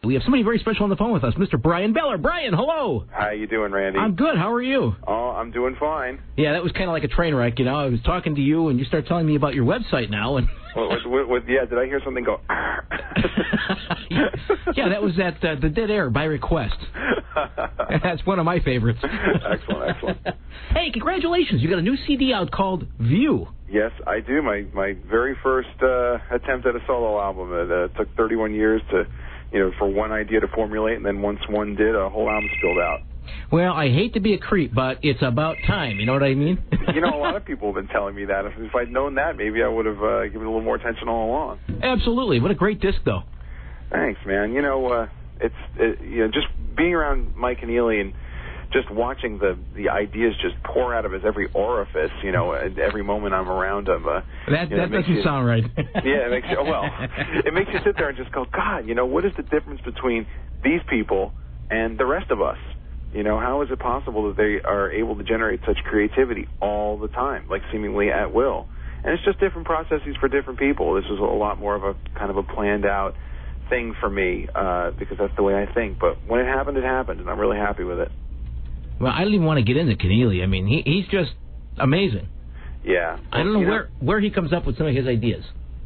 We have somebody very special on the phone with us, Mr. Brian Beller. Brian, hello. How you doing, Randy? I'm good. How are you? Oh, I'm doing fine. Yeah, that was kind of like a train wreck, you know. I was talking to you, and you start telling me about your website now. And yeah, did I hear something go? Yeah, that was at the Dead Air by request. That's one of my favorites. Excellent. Hey, congratulations. You got a new CD out called View. Yes, I do. My very first attempt at a solo album. It took 31 years for one idea to formulate, and then once one did, a whole album spilled out. Well, I hate to be a creep, but it's about time. You know what I mean? A lot of people have been telling me that. If I'd known that, maybe I would have given it a little more attention all along. Absolutely. What a great disc, though. Thanks, man. Just being around Mike Keneally and just watching the ideas just pour out of his every orifice, at every moment I'm around him. That doesn't sound right. Yeah, it makes you sit there and just go, God, what is the difference between these people and the rest of us? How is it possible that they are able to generate such creativity all the time, like seemingly at will? And it's just different processes for different people. This was a lot more of a kind of a planned out thing for me because that's the way I think. But when it happened, and I'm really happy with it. Well, I don't even want to get into Keneally. I mean, he's just amazing. Yeah. I don't know where he comes up with some of his ideas.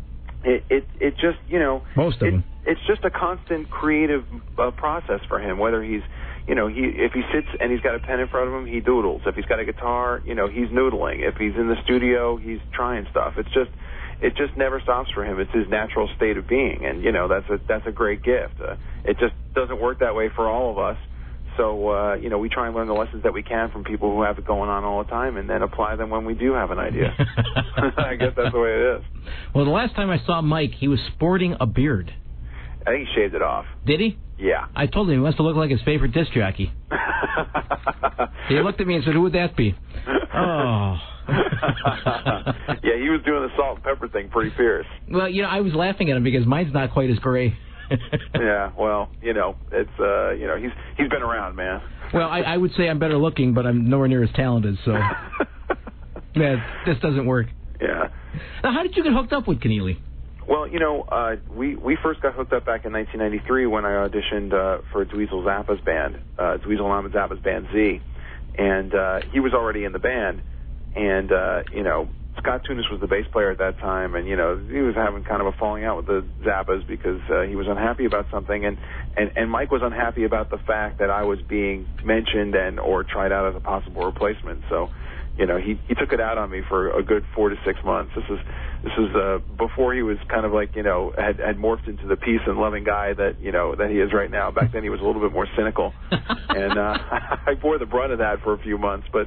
It just, most of them. It's just a constant creative process for him, whether he's, if he sits and he's got a pen in front of him, he doodles. If he's got a guitar, he's noodling. If he's in the studio, he's trying stuff. It just never stops for him. It's his natural state of being, and that's a great gift. It just doesn't work that way for all of us. So we try and learn the lessons that we can from people who have it going on all the time, and then apply them when we do have an idea. I guess that's the way it is. Well, the last time I saw Mike, he was sporting a beard. I think he shaved it off. Did he? Yeah. I told him he must have looked like his favorite disc jockey. He looked at me and said, "Who would that be?" Oh. Yeah, he was doing the salt and pepper thing pretty fierce. Well, I was laughing at him because mine's not quite as gray. Yeah, well, it's he's been around, man. Well, I would say I'm better looking, but I'm nowhere near as talented, so this doesn't work. Yeah. Now, how did you get hooked up with Keneally? Well, we first got hooked up back in 1993 when I auditioned for Dweezil Zappa's band, Dweezil Ahmed Zappa's band Z, and he was already in the band, and Scott Tunis was the bass player at that time, and he was having kind of a falling out with the Zappas because he was unhappy about something, and Mike was unhappy about the fact that I was being mentioned or tried out as a possible replacement. So, he took it out on me for a good 4 to 6 months. This is before he was kind of like had morphed into the peace and loving guy that that he is right now. Back then he was a little bit more cynical, and I bore the brunt of that for a few months. But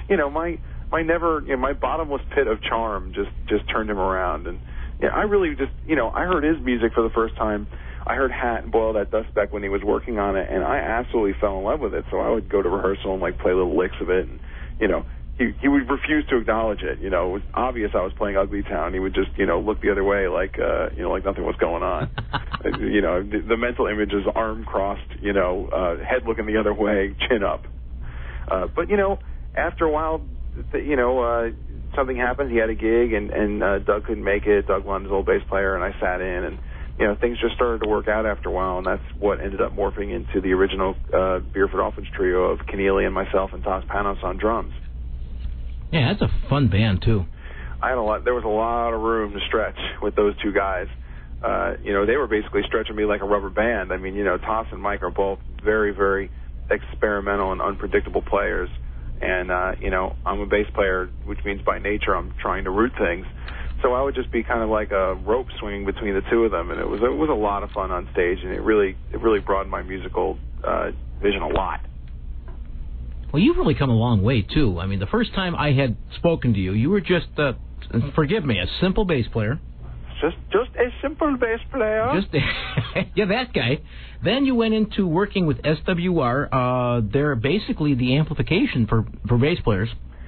my bottomless pit of charm just turned him around, and I really just I heard his music for the first time. I heard Hat and Boil That Dust Back when he was working on it, and I absolutely fell in love with it. So I would go to rehearsal and play little licks of it, and he would refuse to acknowledge it. It was obvious I was playing Ugly Town. He would just look the other way like nothing was going on. The mental image is arm crossed, head looking the other way, chin up. But after a while, something happened. He had a gig, and Doug couldn't make it. Doug Lund, his old bass player, and I sat in, and things just started to work out after a while, and that's what ended up morphing into the original Beer for Dolphins trio of Keneally and myself and Toss Panos on drums. Yeah, that's a fun band too. There was a lot of room to stretch with those two guys. They were basically stretching me like a rubber band. I mean, Toss and Mike are both very, very experimental and unpredictable players. And, I'm a bass player, which means by nature I'm trying to root things. So I would just be kind of like a rope swinging between the two of them. And it was a lot of fun on stage, and it really broadened my musical vision a lot. Well, you've really come a long way, too. I mean, the first time I had spoken to you, you were just, forgive me, a simple bass player. Just a simple bass player. Yeah, that guy. Then you went into working with SWR. They're basically the amplification for bass players.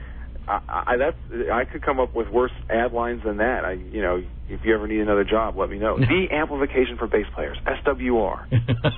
I could come up with worse ad lines than that. If you ever need another job, let me know. The amplification for bass players, SWR.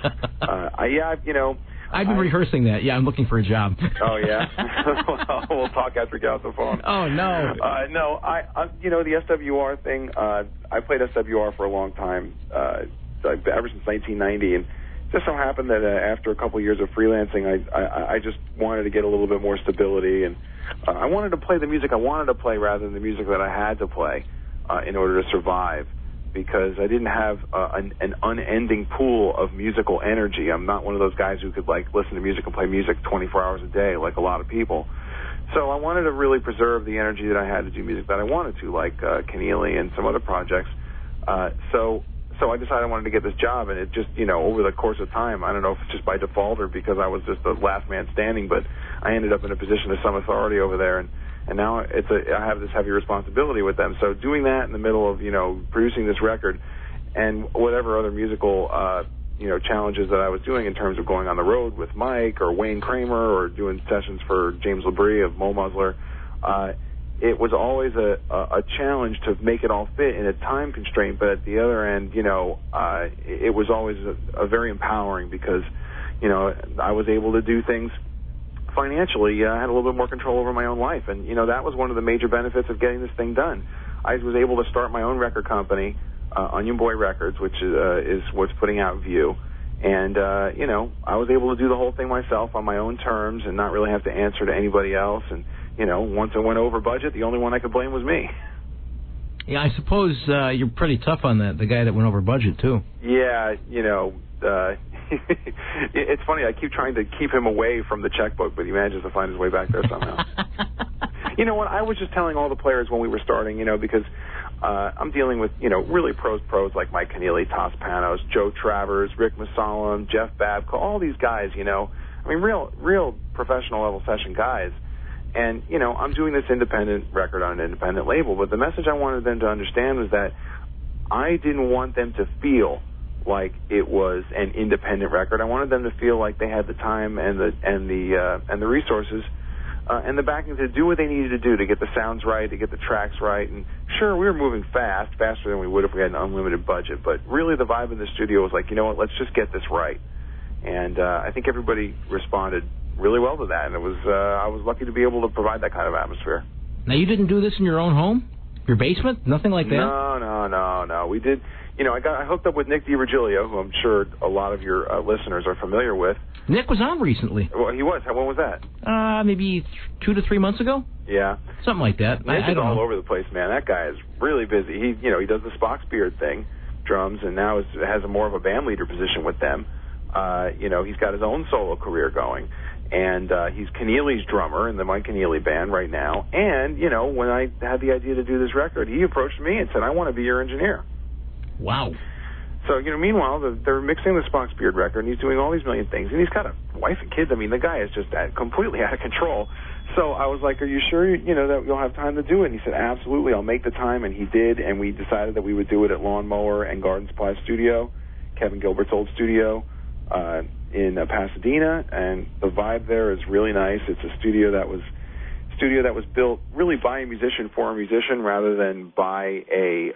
I've been rehearsing that. Yeah, I'm looking for a job. Oh yeah. Well, we'll talk after we get off the phone. Oh no. No, the SWR thing. I played SWR for a long time, ever since 1990, and just so happened that after a couple of years of freelancing, I just wanted to get a little bit more stability, and I wanted to play the music I wanted to play rather than the music that I had to play in order to survive, because I didn't have an unending pool of musical energy. I'm not one of those guys who could listen to music and play music 24 hours a day like a lot of people. So I wanted to really preserve the energy that I had to do music that I wanted to, like Keneally and some other projects. So I decided I wanted to get this job, and it just, over the course of time, I don't know if it's just by default or because I was just the last man standing, but I ended up in a position of some authority over there, and now I have this heavy responsibility with them. So doing that in the middle of, producing this record and whatever other musical, challenges that I was doing in terms of going on the road with Mike or Wayne Kramer or doing sessions for James Labrie of Mo Muzzler, it was always a challenge to make it all fit in a time constraint, but at the other end, it was always a very empowering because, I was able to do things financially. I had a little bit more control over my own life, and, that was one of the major benefits of getting this thing done. I was able to start my own record company, Onion Boy Records, which is what's putting out View. And, I was able to do the whole thing myself on my own terms and not really have to answer to anybody else. And, once I went over budget, the only one I could blame was me. Yeah, I suppose you're pretty tough on the guy that went over budget, too. Yeah, it's funny. I keep trying to keep him away from the checkbook, but he manages to find his way back there somehow. You know what? I was just telling all the players when we were starting, because I'm dealing with, really pros like Mike Keneally, Toss Panos, Joe Travers, Rick Masalam, Jeff Babcock, all these guys, real professional level session guys. And, I'm doing this independent record on an independent label, but the message I wanted them to understand was that I didn't want them to feel like it was an independent record. I wanted them to feel like they had the time and the resources and the backing to do what they needed to do to get the sounds right, to get the tracks right. And sure, we were moving faster than we would if we had an unlimited budget, but really the vibe in the studio was like, let's just get this right. And I think everybody responded really well to that, and I was lucky to be able to provide that kind of atmosphere. Now, you didn't do this in your own home? Your basement? Nothing like that? No. We did. I hooked up with Nick DiVirgilio, who I'm sure a lot of your listeners are familiar with. Nick was on recently. Well, he was. When was that? Maybe 2 to 3 months ago. Yeah. Something like that. Nick I is don't all know. over the place, man. That guy is really busy. He does the Spock's Beard thing, drums, and now has more of a band leader position with them. He's got his own solo career going. And he's Keneally's drummer in the Mike Keneally band right now. And, when I had the idea to do this record, he approached me and said, I want to be your engineer. Wow. So, meanwhile, they're mixing the Spock's Beard record, and he's doing all these million things. And he's got a wife and kids. I mean, the guy is just completely out of control. So I was like, are you sure, that you'll have time to do it? And he said, absolutely, I'll make the time. And he did, and we decided that we would do it at Lawnmower and Garden Supply Studio, Kevin Gilbert's old studio, in Pasadena, and the vibe there is really nice. It's a studio that was built really by a musician for a musician rather than by a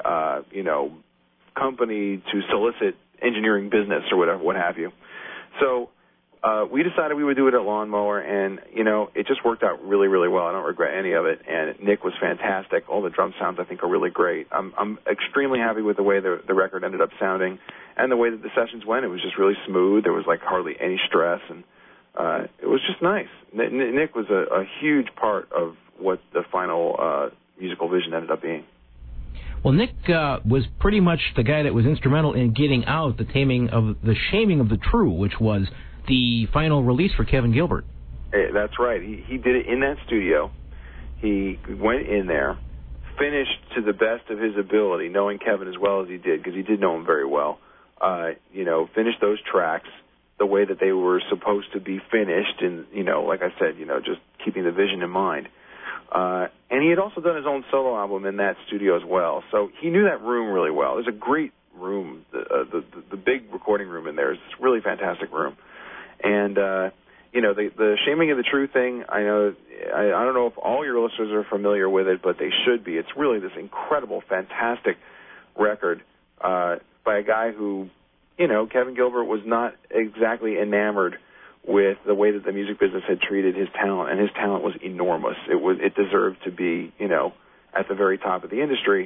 company to solicit engineering business or what have you. So we decided we would do it at Lawnmower, and it just worked out really, really well. I don't regret any of it. And Nick was fantastic. All the drum sounds I think are really great. I'm extremely happy with the way the record ended up sounding, and the way that the sessions went. It was just really smooth. There was hardly any stress, and it was just nice. Nick was a huge part of what the final musical vision ended up being. Well, Nick was pretty much the guy that was instrumental in getting out the Shaming of the True, which was the final release for Kevin Gilbert. Hey, that's right. He did it in that studio. He went in there, finished to the best of his ability, knowing Kevin as well as he did, because he did know him very well. Finished those tracks the way that they were supposed to be finished, and like I said, just keeping the vision in mind. And he had also done his own solo album in that studio as well, so he knew that room really well. There's a great room, the big recording room in there is a really fantastic room. And, the Shaming of the True thing, I don't know if all your listeners are familiar with it, but they should be. It's really this incredible, fantastic record by a guy who, Kevin Gilbert was not exactly enamored with the way that the music business had treated his talent, and his talent was enormous. It deserved to be, at the very top of the industry.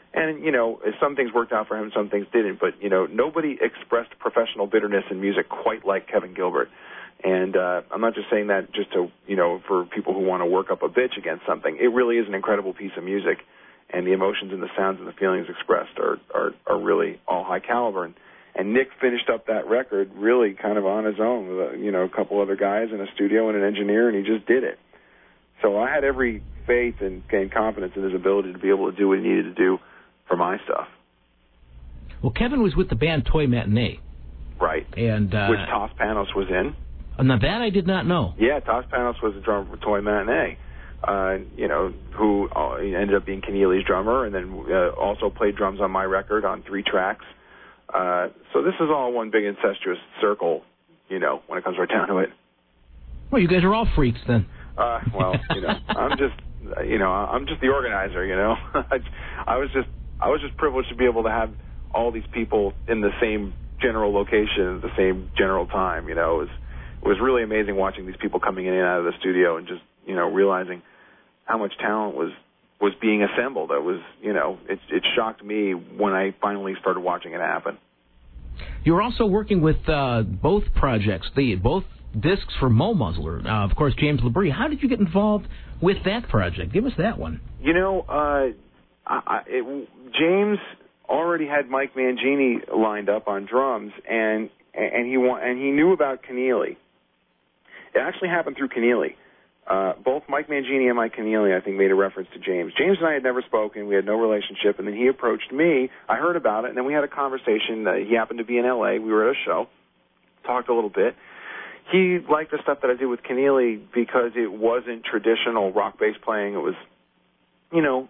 And, you know, some things worked out for him, some things didn't. But, you know, nobody expressed professional bitterness in music quite like Kevin Gilbert. And I'm not just saying that just to, you know, for people who want to work up a bitch against something. It really is an incredible piece of music. And the emotions and the sounds and the feelings expressed are really all high caliber. And Nick finished up that record really kind of on his own with, you know, a couple other guys in a studio and an engineer, and he just did it. So I had every faith and confidence in his ability to be able to do what he needed to do for my stuff. Well, Kevin was with the band Toy Matinee. Right. And which Toss Panos was in. Now, that I did not know. Yeah, Toss Panos was the drummer for Toy Matinee, you know, who ended up being Keneally's drummer, and then also played drums on my record on 3 tracks. So this is all one big incestuous circle, you know, when it comes right down to it. Well, you guys are all freaks then. Well, you know, I'm just the organizer, you know. I was just privileged to be able to have all these people in the same general location at the same general time, you know. It was really amazing watching these people coming in and out of the studio and just, you know, realizing how much talent was being assembled. It was, you know, it shocked me when I finally started watching it happen. You were also working with both projects, both discs for Mo Muzzler, of course, James LaBrie. How did you get involved with that project? Give us that one. You know, James already had Mike Mangini lined up on drums, and he knew about Keneally. It actually happened through Keneally. Both Mike Mangini and Mike Keneally, I think, made a reference to James. James and I had never spoken. We had no relationship. And then he approached me. I heard about it, and then we had a conversation. He happened to be in L.A. We were at a show, talked a little bit. He liked the stuff that I did with Keneally because it wasn't traditional rock bass playing. It was, you know,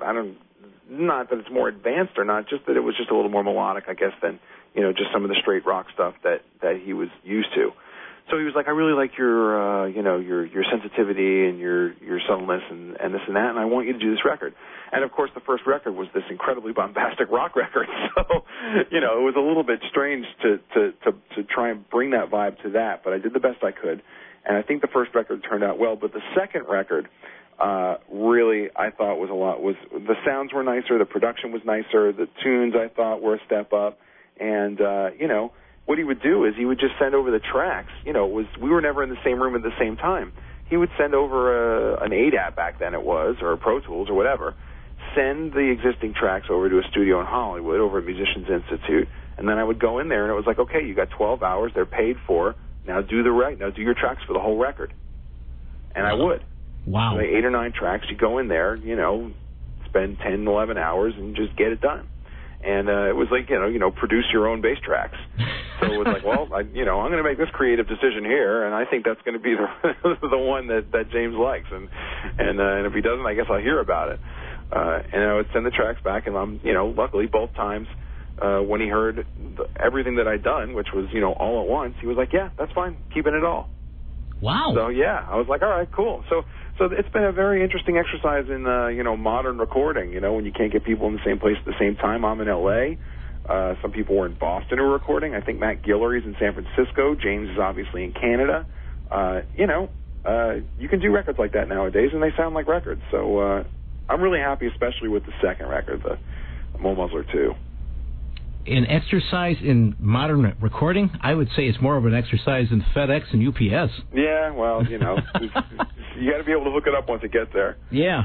not that it's more advanced or not, just that it was just a little more melodic, I guess, than, you know, just some of the straight rock stuff that he was used to. So he was like, I really like your, you know, your sensitivity and your subtleness and this and that, and I want you to do this record. And of course, the first record was this incredibly bombastic rock record. So, you know, it was a little bit strange to try and bring that vibe to that, but I did the best I could. And I think the first record turned out well, but the second record, really, I thought was the sounds were nicer, the production was nicer, the tunes I thought were a step up, and you know. What he would do is he would just send over the tracks. You know, we were never in the same room at the same time. He would send over an ADAT back then it was, or a Pro Tools or whatever, send the existing tracks over to a studio in Hollywood over at Musicians Institute, and then I would go in there and it was like, okay, you got 12 hours, they're paid for, now do your tracks for the whole record. And I would. Wow. So 8 or 9 tracks, you go in there, you know, spend 10, 11 hours and just get it done. And it was like, you know, produce your own bass tracks. So it was like, well, I'm going to make this creative decision here, and I think that's going to be the one that James likes. And if he doesn't, I guess I'll hear about it. And I would send the tracks back, and you know, luckily both times when he heard everything that I'd done, which was, you know, all at once, he was like, yeah, that's fine, keeping it all. Wow. So yeah, I was like, all right, cool. So it's been a very interesting exercise in, you know, modern recording, you know, when you can't get people in the same place at the same time. I'm in L.A. Some people were in Boston who were recording. I think Matt Guillory's in San Francisco. James is obviously in Canada. You know, you can do records like that nowadays, and they sound like records. So I'm really happy, especially with the second record, the Mo Muzzler 2. An exercise in modern recording? I would say it's more of an exercise in FedEx and UPS. Yeah, well, you know, you got to be able to hook it up once it gets there. Yeah.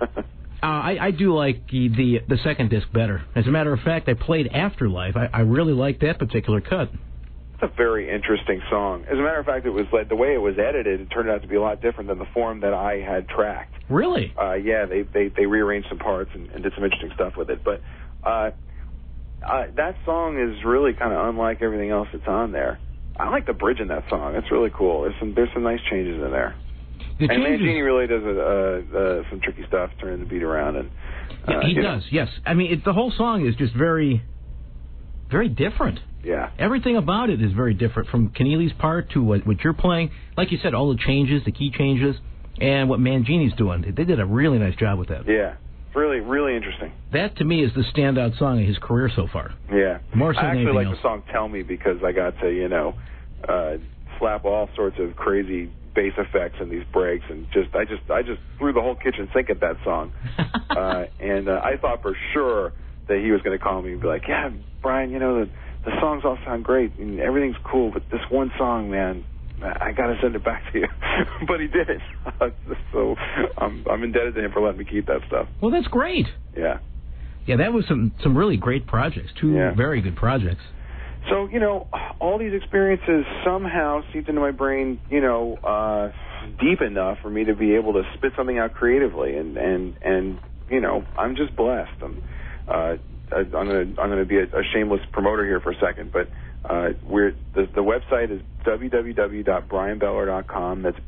I do like the second disc better. As a matter of fact, I played Afterlife. I really like that particular cut. It's a very interesting song. As a matter of fact, it was like the way it was edited, it turned out to be a lot different than the form that I had tracked. Really? Yeah, they rearranged some parts and did some interesting stuff with it. But that song is really kind of unlike everything else that's on there. I like the bridge in that song. It's really cool. There's some nice changes in there. And Mangini really does some tricky stuff, turning the beat around. And yeah, he does, yes. I mean, the whole song is just very, very different. Yeah. Everything about it is very different, from Keneally's part to what you're playing. Like you said, all the changes, the key changes, and what Mangini's doing. They did a really nice job with that. Yeah. Really, really interesting. That, to me, is the standout song of his career so far. Yeah. More so I actually like else. the song Tell Me because I got to, you know, slap all sorts of crazy bass effects and these breaks, and I just threw the whole kitchen sink at that song. And I thought for sure that he was going to call me and be like, yeah, Brian, the songs all sound great and everything's cool, but this one song, man, I got to send it back to you. But he did. So I'm indebted to him for letting me keep that stuff. Well, that's great. Yeah. Yeah, that was some really great projects, two very good projects. So, all these experiences somehow seeped into my brain, deep enough for me to be able to spit something out creatively, and I'm just blessed. I'm going to be a shameless promoter here for a second, but the website is www.brianbeller.com. That's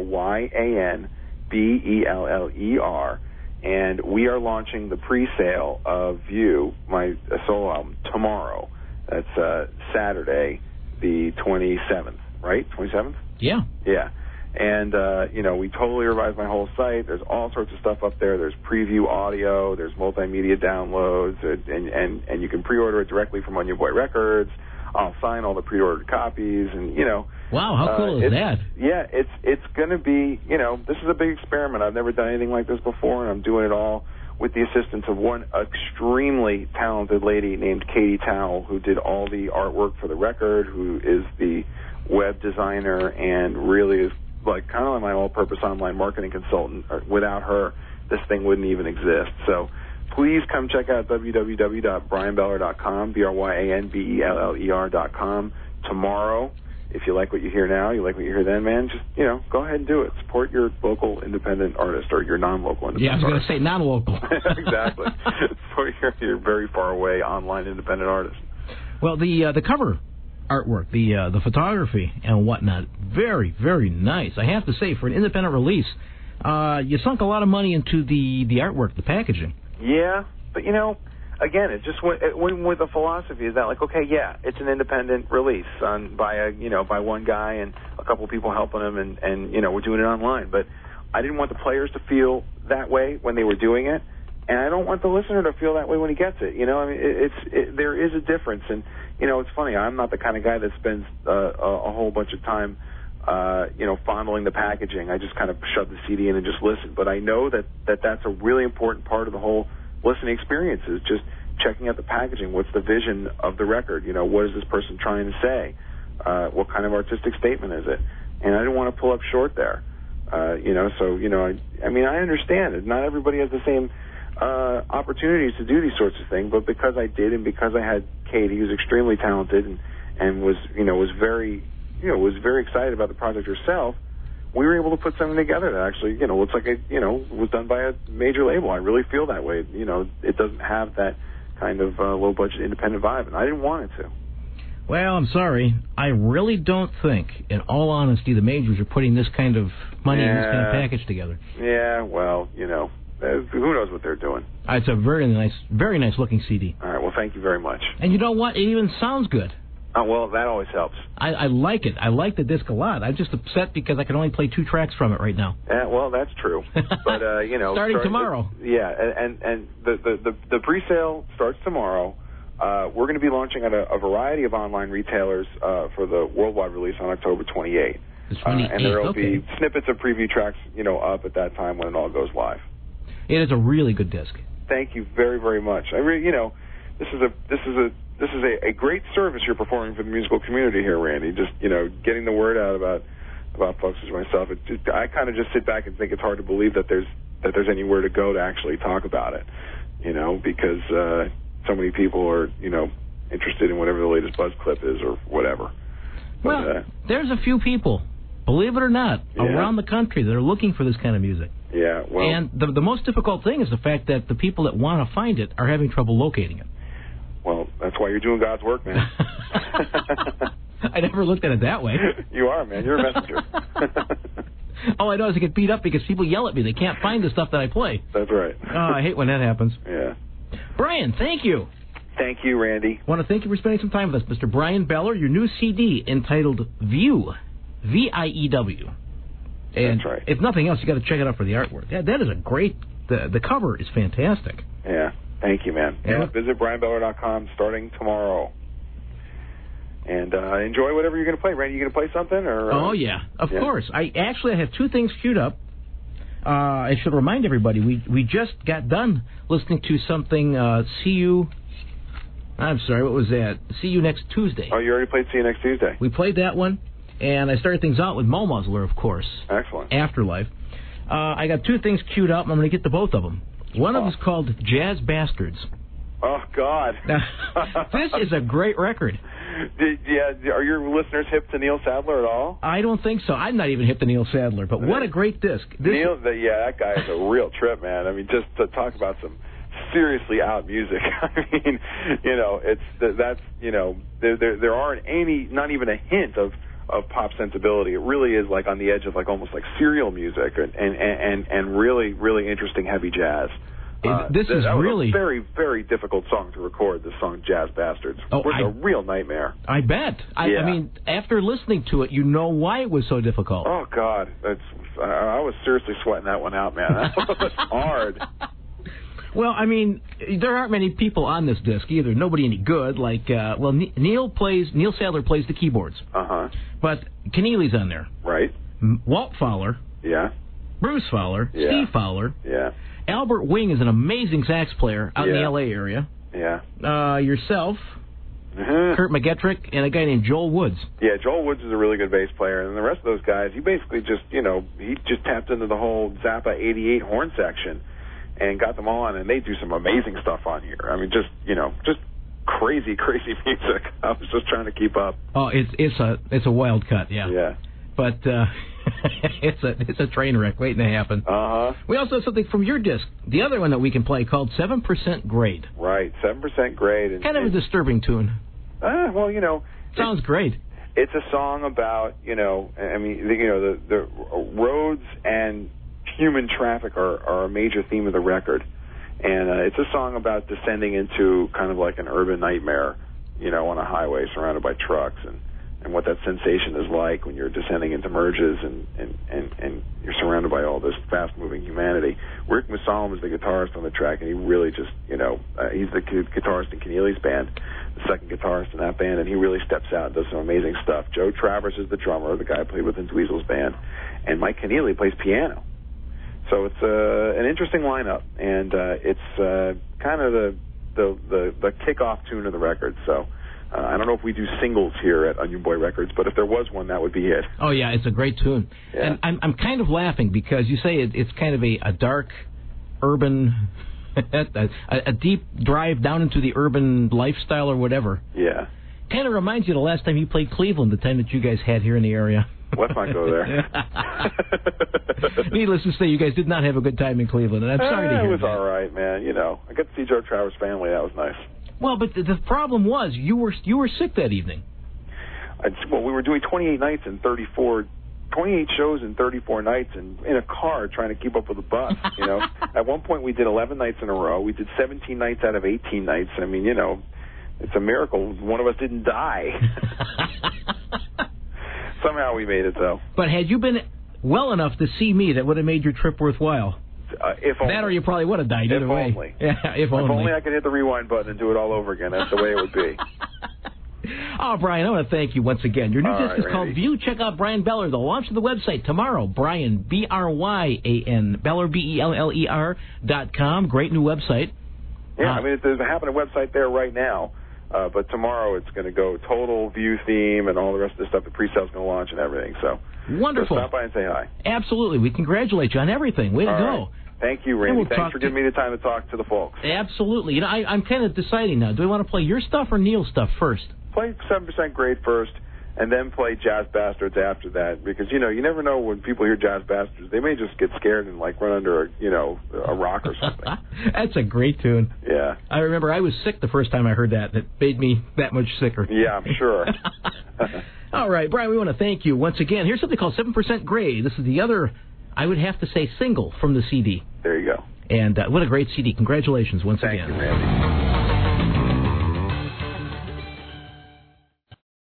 BRYANBELLER, and we are launching the pre-sale of View, my solo album, tomorrow. That's Saturday, the 27th, right? 27th? Yeah. Yeah. And, we totally revised my whole site. There's all sorts of stuff up there. There's preview audio. There's multimedia downloads. And you can pre-order it directly from Onion Boy Records. I'll sign all the pre-ordered copies. And, Wow, how cool is that? Yeah, it's going to be, this is a big experiment. I've never done anything like this before, and I'm doing it all with the assistance of one extremely talented lady named Katie Towell, who did all the artwork for the record, who is the web designer, and really is kind of like my all-purpose online marketing consultant. Without her, this thing wouldn't even exist. So please come check out www.brianbeller.com, BRYANBELLER.com tomorrow. If you like what you hear now, you like what you hear then, man, just, go ahead and do it. Support your local independent artist, or your non-local independent artist. Yeah, I was going to say non-local. Exactly. Support your very far away online independent artist. Well, the cover artwork, the photography and whatnot, very, very nice. I have to say, for an independent release, you sunk a lot of money into the artwork, the packaging. Yeah, but, again, it just went with the philosophy is that it's an independent release by one guy and a couple of people helping him, and we're doing it online. But I didn't want the players to feel that way when they were doing it, and I don't want the listener to feel that way when he gets it. There is a difference, and it's funny. I'm not the kind of guy that spends a whole bunch of time fondling the packaging. I just kind of shove the CD in and just listen. But I know that's a really important part of the whole listening experience, is just checking out the packaging. What's the vision of the record? What is this person trying to say? What kind of artistic statement is it? And I didn't want to pull up short there. I understand it. Not everybody has the same opportunities to do these sorts of things, but because I did, and because I had Katie, who's extremely talented and was very excited about the project herself, we were able to put something together that actually, looks like it, was done by a major label. I really feel that way. It doesn't have that kind of low-budget independent vibe, and I didn't want it to. Well, I'm sorry. I really don't think, in all honesty, the majors are putting this kind of money in this kind of package together. Yeah, well, who knows what they're doing. It's a very nice looking CD. All right, well, thank you very much. And you know what? It even sounds good. Oh, well, that always helps. I like it. I like the disc a lot. I'm just upset because I can only play 2 tracks from it right now. Yeah, well, that's true. But starting tomorrow. And the pre-sale starts tomorrow. We're going to be launching at a variety of online retailers for the worldwide release on October 28th. And there will be snippets of preview tracks, up at that time when it all goes live. It is a really good disc. Thank you very, very much. I really, this is a great service you're performing for the musical community here, Randy. Just, getting the word out about folks as myself. I kind of just sit back and think it's hard to believe that there's anywhere to go to actually talk about it, because so many people are, interested in whatever the latest buzz clip is or whatever. Well, there's a few people, believe it or not, around the country that are looking for this kind of music. Yeah, well... And the most difficult thing is the fact that the people that want to find it are having trouble locating it. Well, that's why you're doing God's work, man. I never looked at it that way. You are, man. You're a messenger. All I know is I get beat up because people yell at me. They can't find the stuff that I play. That's right. Oh, I hate when that happens. Yeah. Brian, thank you. Thank you, Randy. I want to thank you for spending some time with us, Mr. Brian Beller. Your new CD entitled View, V-I-E-W. And that's right. If nothing else, you got to check it out for the artwork. That is a great... The cover is fantastic. Yeah. Thank you, man. Yeah, visit brianbeller.com starting tomorrow. And enjoy whatever you're going to play. Randy, you going to play something? Or Oh, yeah, of course. I have 2 things queued up. I should remind everybody, we just got done listening to something, what was that? See You Next Tuesday. Oh, you already played See You Next Tuesday. We played that one, and I started things out with Mo Muzzler, of course. Excellent. Afterlife. I got 2 things queued up, and I'm going to get to both of them. One of them is called Jazz Bastards. Oh, God. This is a great record. Are your listeners hip to Neil Sadler at all? I don't think so. I'm not even hip to Neil Sadler, but what a great disc. That guy is a real trip, man. I mean, just to talk about some seriously out music. I mean, there aren't not even a hint of pop sensibility. It really is like on the edge of like almost like serial music and really, really interesting heavy jazz. This is really a very, very difficult song to record. This song, Jazz Bastards, was a real nightmare. I bet. I mean, after listening to it, you know why it was so difficult. Oh God, I was seriously sweating that one out, man. That was hard. Well, I mean, there aren't many people on this disc either. Nobody any good. Like, Neil Sadler plays the keyboards. But Keneally's on there. Right. Walt Fowler. Yeah. Bruce Fowler. Yeah. Steve Fowler. Yeah. Albert Wing is an amazing sax player out in the L.A. area. Yeah. Yourself, Kurt McGettrick, and a guy named Joel Woods. Yeah, Joel Woods is a really good bass player, and the rest of those guys, he basically just, he just tapped into the whole Zappa 88 horn section and got them on, and they do some amazing stuff on here. I mean, just crazy, crazy music. I was just trying to keep up. Oh, it's a wild cut, yeah. Yeah. But it's a train wreck waiting to happen. We also have something from your disc, the other one that we can play, called 7% Grade. Right, 7% Grade. Kind of a disturbing tune. Sounds great. It's a song about, the roads and human traffic are a major theme of the record. And it's a song about descending into kind of like an urban nightmare, on a highway surrounded by trucks and what that sensation is like when you're descending into merges and you're surrounded by all this fast-moving humanity. Rick Mussolem is the guitarist on the track, and he really just, he's the guitarist in Keneally's band, the second guitarist in that band, and he really steps out and does some amazing stuff. Joe Travers is the drummer, the guy I played with in Dweezil's band, and Mike Keneally plays piano. So it's an interesting lineup, and it's kind of the kickoff tune of the record, so... I don't know if we do singles here at Onion Boy Records, but if there was one, that would be it. Oh, yeah, it's a great tune. Yeah. And I'm kind of laughing because you say it's kind of a dark, urban, a deep drive down into the urban lifestyle or whatever. Yeah. Kind of reminds you of the last time you played Cleveland, the time that you guys had here in the area. Let's not go there. Needless to say, you guys did not have a good time in Cleveland, and I'm sorry to hear that. It was all right, man. I got to see Joe Travers' family. That was nice. Well, but the problem was you were sick that evening. We were doing 28 shows in 34 nights and in a car trying to keep up with the bus, At one point we did 11 nights in a row. We did 17 nights out of 18 nights. I mean, it's a miracle one of us didn't die. Somehow we made it, though. But had you been well enough to see me, that would have made your trip worthwhile. If only. That or you probably would have died either way. Only. Yeah, if only. I could hit the rewind button and do it all over again. That's the way it would be. Oh, Brian, I want to thank you once again. Your new disc is called Randy. View. Check out Brian Beller. The launch of the website tomorrow. Brian, Bryan, Beller, BELLER.com. Great new website. Yeah, there's a happening website there right now. But tomorrow it's going to go total View theme and all the rest of the stuff. The pre-sale's going to launch and everything. So wonderful. So stop by and say hi. Absolutely. We congratulate you on everything. Way to go. Right. Thank you, Randy. Thanks for giving me the time to talk to the folks. Absolutely. I'm kind of deciding now. Do I want to play your stuff or Neil's stuff first? Play 7% Grade first, and then play Jazz Bastards after that. Because, you never know when people hear Jazz Bastards. They may just get scared and, run under a rock or something. That's a great tune. Yeah. I remember I was sick the first time I heard that. It made me that much sicker. Yeah, I'm sure. All right, Brian, we want to thank you once again. Here's something called 7% Grade. This is the other, I would have to say, single from the CD. There you go. And what a great CD. Congratulations once again. Thank you, Randy.